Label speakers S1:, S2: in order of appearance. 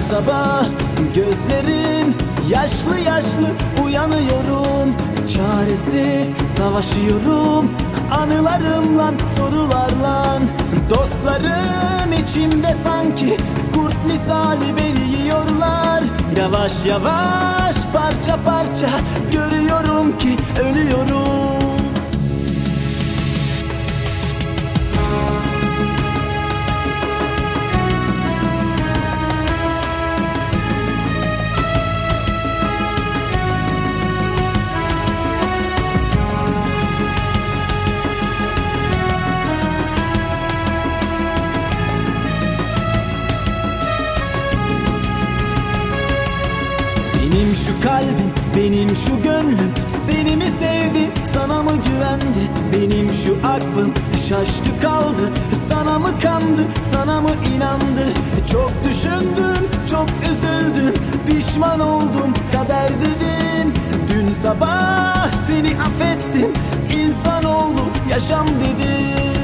S1: sabah gözlerim yaşlı yaşlı uyanıyorum. Çaresiz savaşıyorum anılarımla, sorularla. Dostlarım içimde sanki kurt misali beni yiyorlar. Yavaş yavaş parça parça görüyorum ki ölüyorum. Benim şu kalbim, benim şu gönlüm seni mi sevdi, sana mı güvendi? Benim şu aklım şaştı kaldı, sana mı kandı, sana mı inandı? Çok düşündüm, çok üzüldüm, pişman oldum, kader dedim. Dün sabah seni affettim, insanoğlu yaşam dedim.